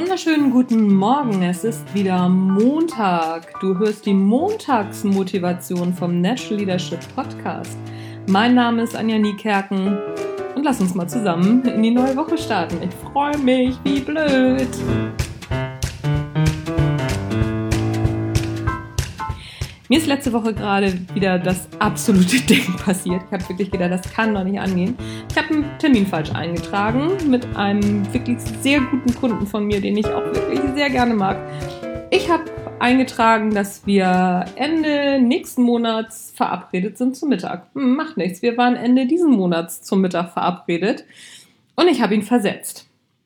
wunderschönen guten Morgen, es ist wieder Montag. Du hörst die Montagsmotivation vom Natural Leadership Podcast. Mein Name ist Anja Niekerken und lass uns mal zusammen in die neue Woche starten. Ich freue mich, wie blöd. Mir ist letzte Woche gerade wieder das absolute Ding passiert. Ich habe wirklich gedacht, das kann doch nicht angehen. Ich habe einen Termin falsch eingetragen mit einem wirklich sehr guten Kunden von mir, den ich auch wirklich sehr gerne mag. Ich habe eingetragen, dass wir Ende nächsten Monats verabredet sind zum Mittag. Macht nichts, wir waren Ende diesen Monats zum Mittag verabredet und ich habe ihn versetzt.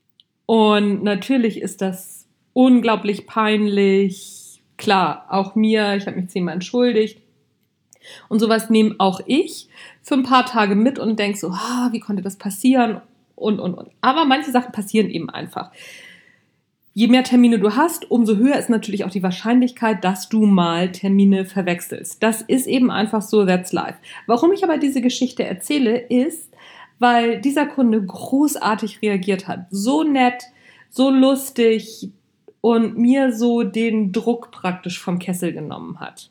Und natürlich ist das unglaublich peinlich. Klar, auch mir, ich habe mich 10-mal entschuldigt und sowas nehme auch ich für ein paar Tage mit und denke so, wie konnte das passieren und. Aber manche Sachen passieren eben einfach. Je mehr Termine du hast, umso höher ist natürlich auch die Wahrscheinlichkeit, dass du mal Termine verwechselst. Das ist eben einfach so, that's life. Warum ich aber diese Geschichte erzähle, ist, weil dieser Kunde großartig reagiert hat. So nett, so lustig und mir so den Druck praktisch vom Kessel genommen hat.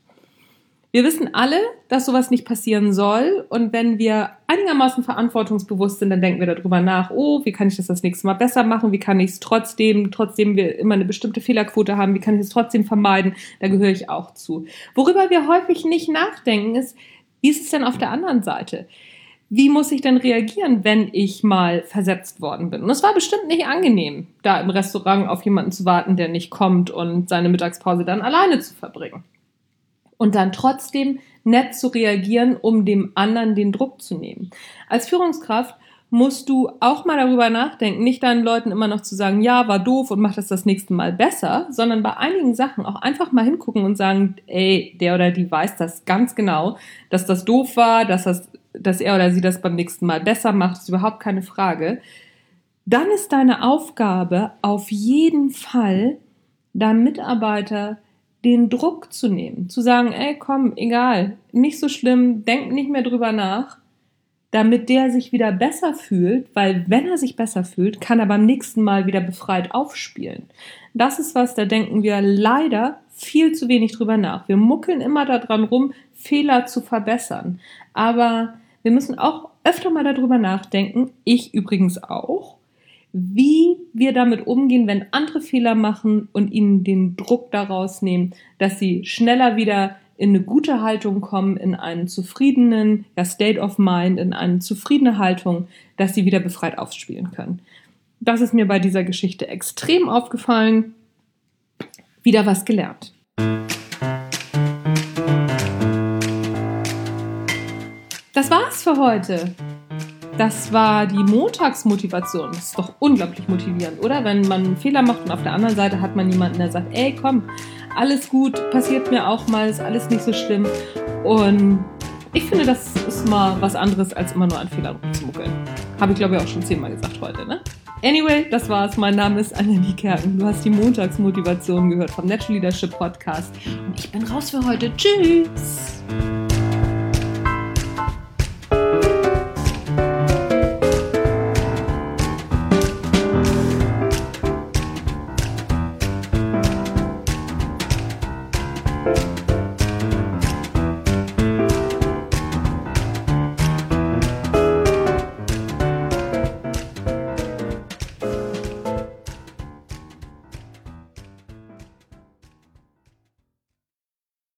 Wir wissen alle, dass sowas nicht passieren soll und wenn wir einigermaßen verantwortungsbewusst sind, dann denken wir darüber nach, wie kann ich das nächste Mal besser machen, wie kann ich es trotzdem wir immer eine bestimmte Fehlerquote haben, wie kann ich es trotzdem vermeiden, da gehöre ich auch zu. Worüber wir häufig nicht nachdenken ist, wie ist es denn auf der anderen Seite? Wie muss ich denn reagieren, wenn ich mal versetzt worden bin? Und es war bestimmt nicht angenehm, da im Restaurant auf jemanden zu warten, der nicht kommt und seine Mittagspause dann alleine zu verbringen. Und dann trotzdem nett zu reagieren, um dem anderen den Druck zu nehmen. Als Führungskraft musst du auch mal darüber nachdenken, nicht deinen Leuten immer noch zu sagen, ja, war doof und mach das nächste Mal besser, sondern bei einigen Sachen auch einfach mal hingucken und sagen, der oder die weiß das ganz genau, dass das doof war, dass er oder sie das beim nächsten Mal besser macht, ist überhaupt keine Frage. Dann ist deine Aufgabe auf jeden Fall, deinem Mitarbeiter den Druck zu nehmen, zu sagen, komm, egal, nicht so schlimm, denk nicht mehr drüber nach, damit der sich wieder besser fühlt, weil wenn er sich besser fühlt, kann er beim nächsten Mal wieder befreit aufspielen. Das ist was, da denken wir leider viel zu wenig drüber nach. Wir muckeln immer daran rum, Fehler zu verbessern, aber wir müssen auch öfter mal darüber nachdenken, ich übrigens auch, wie wir damit umgehen, wenn andere Fehler machen und ihnen den Druck daraus nehmen, dass sie schneller wieder in eine gute Haltung kommen, in einen zufriedenen State of Mind, in eine zufriedene Haltung, dass sie wieder befreit aufspielen können. Das ist mir bei dieser Geschichte extrem aufgefallen. Wieder was gelernt. Das war's für heute. Das war die Montagsmotivation. Das ist doch unglaublich motivierend, oder? Wenn man einen Fehler macht und auf der anderen Seite hat man jemanden, der sagt, komm, alles gut, passiert mir auch mal, ist alles nicht so schlimm. Und ich finde, das ist mal was anderes, als immer nur an Fehlern rumzumuckeln. Habe ich, glaube ich, auch schon 10-mal gesagt heute, ne? Anyway, das war's. Mein Name ist Anja Niekerken. Du hast die Montagsmotivation gehört vom Natural Leadership Podcast. Und ich bin raus für heute. Tschüss!